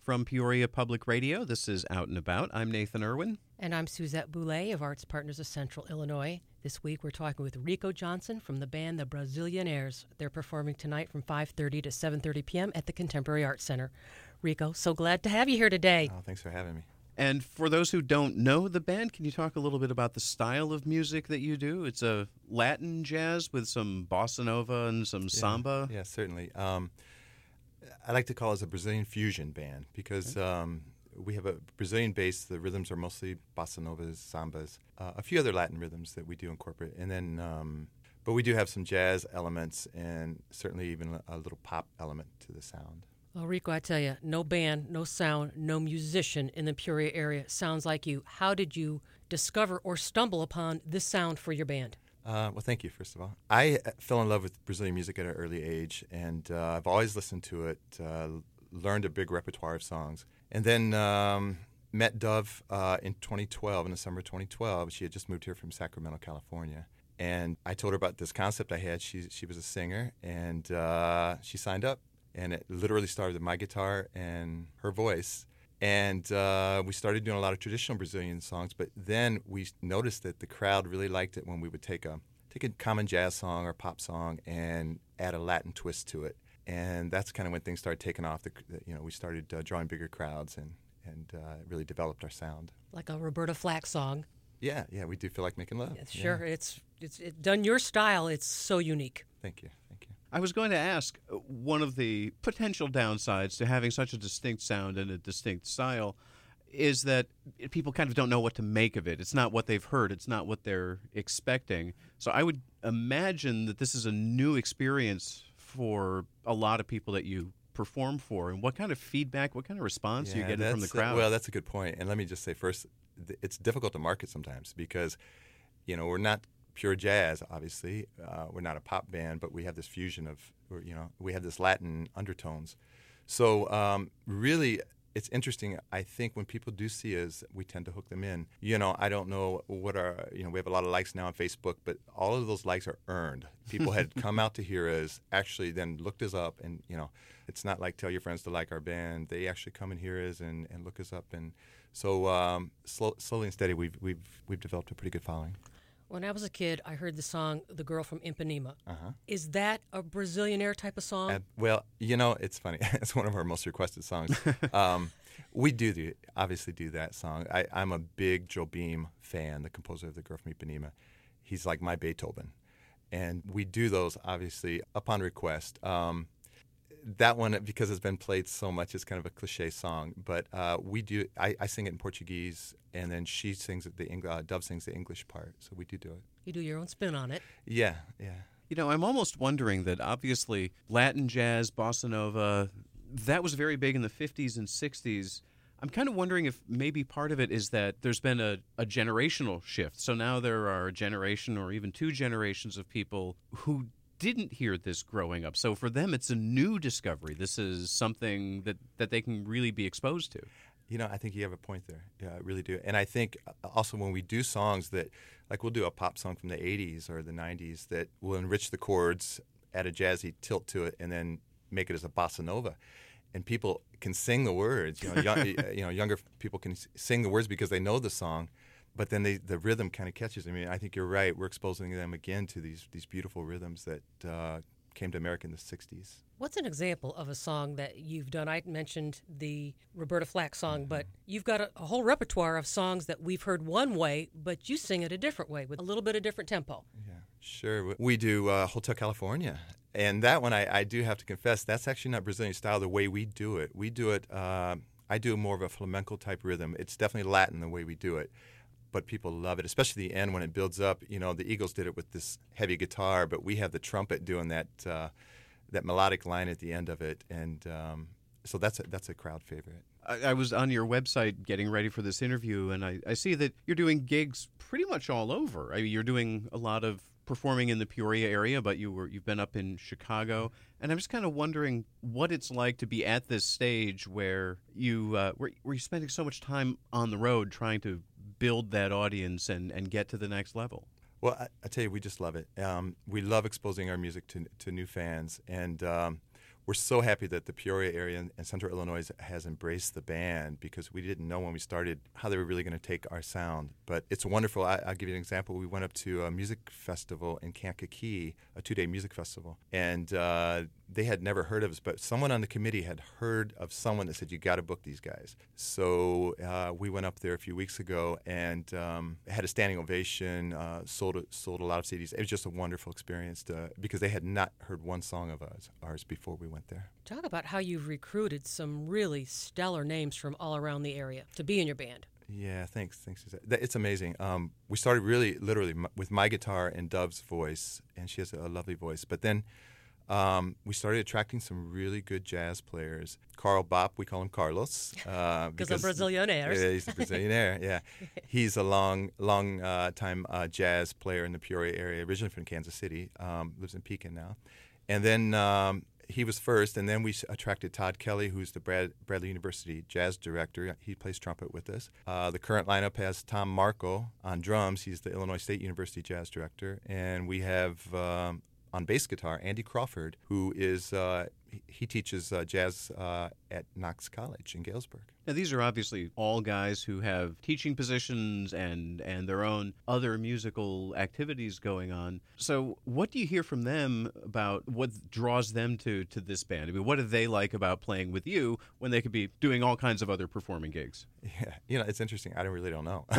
From Peoria Public Radio, this is Out and About. I'm Nathan Irwin. And I'm Suzette Boulay of Arts Partners of Central Illinois. This week we're talking with Rico Johnson from the band The Brazilianaires. They're performing tonight from 5:30 to 7:30 p.m. at the Contemporary Arts Center. Rico, so glad to have you here today. Oh, thanks for having me. And for those who don't know the band, can you talk a little bit about the style of music that you do? It's a Latin jazz with some bossa nova and some samba. Yeah, certainly. I like to call us a Brazilian fusion band because we have a Brazilian base. The rhythms are mostly bossa novas, sambas, a few other Latin rhythms that we do incorporate. And then, but we do have some jazz elements and certainly even a little pop element to the sound. Well, Rico, I tell you, no band, no sound, no musician in the Peoria area sounds like you. How did you discover or stumble upon this sound for your band? Well, thank you, first of all. I fell in love with Brazilian music at an early age, and I've always listened to it, learned a big repertoire of songs. And then met Dove in 2012, in the summer of 2012. She had just moved here from Sacramento, California. And I told her about this concept I had. She was a singer, and she signed up. And it literally started with my guitar and her voice. And we started doing a lot of traditional Brazilian songs, but then we noticed that the crowd really liked it when we would take a common jazz song or pop song and add a Latin twist to it. And that's kind of when things started taking off. We started drawing bigger crowds and really developed our sound. Like a Roberta Flack song. Yeah, we do feel like making love. Sure, yeah. It's done your style. It's so unique. Thank you. I was going to ask, one of the potential downsides to having such a distinct sound and a distinct style is that people kind of don't know what to make of it. It's not what they've heard. It's not what they're expecting. So I would imagine that this is a new experience for a lot of people that you perform for. And what kind of feedback, what kind of response are you getting from the crowd? Well, that's a good point. And let me just say first, it's difficult to market sometimes because, we're not pure jazz, obviously. We're not a pop band, but we have this fusion of, we have this Latin undertones. So really, it's interesting. I think when people do see us, we tend to hook them in. I don't know what we have a lot of likes now on Facebook, but all of those likes are earned. People had come out to hear us, actually then looked us up, and, it's not like tell your friends to like our band. They actually come and hear us and look us up. And so slowly and steady, we've developed a pretty good following. When I was a kid, I heard the song "The Girl from Ipanema." Uh-huh. Is that a Brazilianaire type of song? Well, it's funny. It's one of our most requested songs. We obviously do that song. I'm a big Jobim fan, the composer of "The Girl from Ipanema." He's like my Beethoven. And we do those, obviously, upon request. That one, because it's been played so much, is kind of a cliche song. But we do. I sing it in Portuguese, and then she sings it. Dove sings the English part. So we do it. You do your own spin on it. Yeah. I'm almost wondering that obviously Latin jazz, bossa nova, that was very big in the 50s and 60s. I'm kind of wondering if maybe part of it is that there's been a generational shift. So now there are a generation or even two generations of people who didn't hear this growing up. So for them, it's a new discovery. This is something that they can really be exposed to. I think you have a point there. Yeah, I really do. And I think also when we do songs that, like we'll do a pop song from the 80s or the 90s that will enrich the chords, add a jazzy tilt to it, and then make it as a bossa nova. And people can sing the words. Younger people can sing the words because they know the song. But then the rhythm kind of catches. I mean, I think you're right. We're exposing them again to these beautiful rhythms that came to America in the 60s. What's an example of a song that you've done? I mentioned the Roberta Flack song, but you've got a whole repertoire of songs that we've heard one way, but you sing it a different way with a little bit of different tempo. Yeah, sure. We do Hotel California. And that one, I do have to confess, that's actually not Brazilian style the way we do it. We do it, I do more of a flamenco-type rhythm. It's definitely Latin the way we do it. But people love it, especially the end when it builds up. The Eagles did it with this heavy guitar, but we have the trumpet doing that melodic line at the end of it, and so that's a crowd favorite. I was on your website getting ready for this interview, and I see that you're doing gigs pretty much all over. I mean, you're doing a lot of performing in the Peoria area, but you've been up in Chicago, and I'm just kind of wondering what it's like to be at this stage where you're spending so much time on the road trying to build that audience and get to the next level. Well, I tell you, we just love it. We love exposing our music to new fans, and we're so happy that the Peoria area and Central Illinois has embraced the band, because we didn't know when we started how they were really going to take our sound. But it's wonderful. I'll give you an example. We went up to a music festival in Kankakee, a 2-day music festival, and they had never heard of us, but someone on the committee had heard of someone that said, you got to book these guys. So we went up there a few weeks ago and had a standing ovation, sold a lot of CDs. It was just a wonderful experience because they had not heard one song of ours before we went there. Talk about how you've recruited some really stellar names from all around the area to be in your band. Yeah, thanks. It's amazing. We started really, literally, with my guitar and Dove's voice, and she has a lovely voice. But then we started attracting some really good jazz players. Carl Bopp, we call him Carlos. Because of Brazilianaires. Yeah, he's a Brazilianaire, yeah. He's a long time jazz player in the Peoria area, originally from Kansas City, lives in Pekin now. And then he was first, and then we attracted Todd Kelly, who's the Bradley University jazz director. He plays trumpet with us. The current lineup has Tom Marco on drums. He's the Illinois State University jazz director. And we have on bass guitar Andy Crawford, who is he teaches jazz at Knox College in Galesburg. Now, these are obviously all guys who have teaching positions and their own other musical activities going on. So what do you hear from them about what draws them to this band? I mean, what do they like about playing with you when they could be doing all kinds of other performing gigs? Yeah, it's interesting. I really don't know.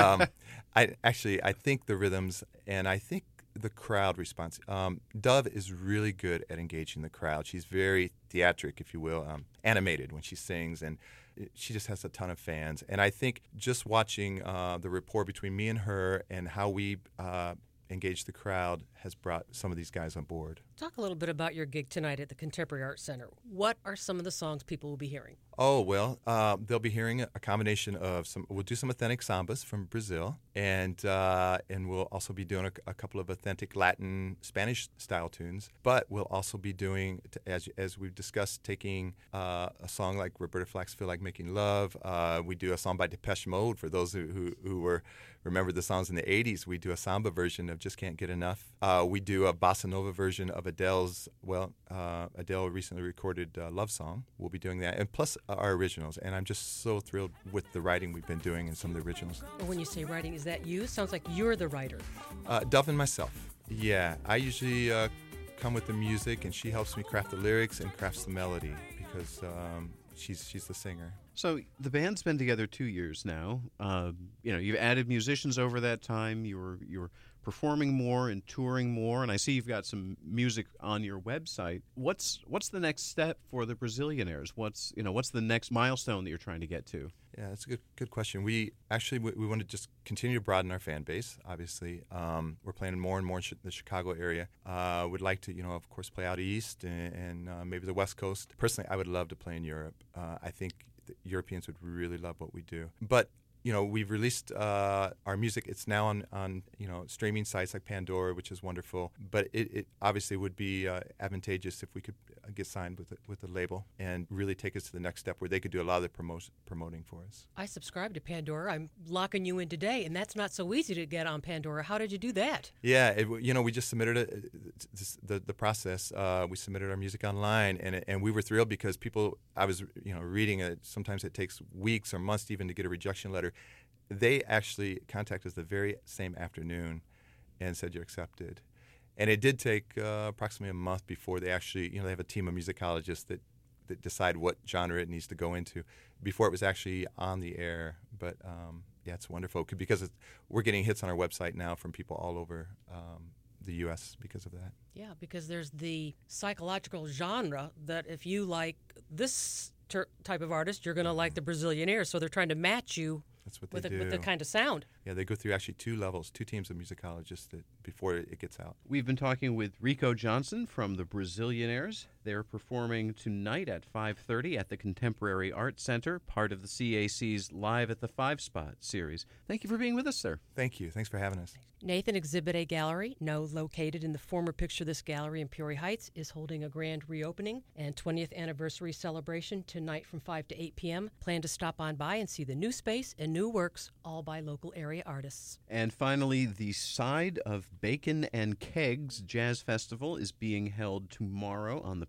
I think the rhythms, and I think the crowd response. Dove is really good at engaging the crowd. She's very theatric, if you will, animated when she sings, and she just has a ton of fans. And I think just watching the rapport between me and her and how we engage the crowd has brought some of these guys on board. Talk a little bit about your gig tonight at the Contemporary Arts Center. What are some of the songs people will be hearing? Oh, well, they'll be hearing a combination of we'll do some authentic sambas from Brazil, and we'll also be doing a couple of authentic Latin, Spanish-style tunes. But we'll also be doing, as we've discussed, taking a song like Roberta Flack's Feel Like Making Love. We do a song by Depeche Mode. For those who remember the songs in the 80s, we do a samba version of Just Can't Get Enough. We do a bossa nova version of Adele's, Adele recently recorded Love Song. We'll be doing that, and plus our originals. And I'm just so thrilled with the writing we've been doing in some of the originals. When you say writing, is that you? Sounds like you're the writer. Dove and myself. Yeah, I usually come with the music, and she helps me craft the lyrics and crafts the melody because she's the singer. So the band's been together 2 years now. You've added musicians over that time. You're performing more and touring more, and I see you've got some music on your website. What's the next step for the Brazilianaires? What's the next milestone that you're trying to get to? Yeah, that's a good question. We want to just continue to broaden our fan base. Obviously, we're playing more and more in the Chicago area. Would like to, of course, play out east and maybe the West Coast. Personally, I would love to play in Europe. I think the Europeans would really love what we do. But we've released our music. It's now on streaming sites like Pandora, which is wonderful. But it obviously would be advantageous if we could get signed with a label and really take us to the next step where they could do a lot of the promoting for us. I subscribe to Pandora. I'm locking you in today, and that's not so easy to get on Pandora. How did you do that? Yeah, we just submitted the process. We submitted our music online, and we were thrilled because people. I was reading it. Sometimes it takes weeks or months even to get a rejection letter. They actually contacted us the very same afternoon and said you're accepted. And it did take approximately a month before they actually, they have a team of musicologists that decide what genre it needs to go into before it was actually on the air. But yeah, it's wonderful because we're getting hits on our website now from people all over the U.S. because of that. Yeah, because there's the psychological genre that if you like this type of artist, you're going to like the Brazilianaires. So they're trying to match you. That's what they do. With the kind of sound. Yeah, they go through actually two teams of musicologists before it gets out. We've been talking with Rico Johnson from the Brazilianaires. They're performing tonight at 5:30 at the Contemporary Arts Center, part of the CAC's Live at the Five Spot series. Thank you for being with us, sir. Thank you. Thanks for having us. Nathan, Exhibit A Gallery, now located in the former Picture This Gallery in Peoria Heights, is holding a grand reopening and 20th anniversary celebration tonight from 5 to 8 p.m. Plan to stop on by and see the new space and new works, all by local area artists. And finally, the Side of Bacon and Kegs Jazz Festival is being held tomorrow on the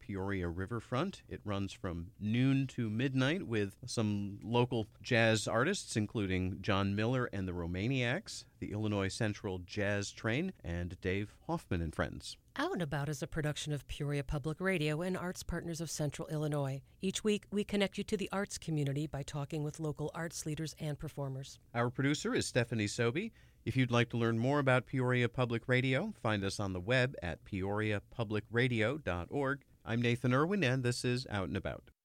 Peoria Riverfront. It runs from noon to midnight with some local jazz artists, including John Miller and the Romaniacs, the Illinois Central Jazz Train, and Dave Hoffman and Friends. Out and About is a production of Peoria Public Radio and Arts Partners of Central Illinois. Each week, we connect you to the arts community by talking with local arts leaders and performers. Our producer is Stephanie Sobey. If you'd like to learn more about Peoria Public Radio, find us on the web at peoriapublicradio.org. I'm Nathan Irwin, and this is Out and About.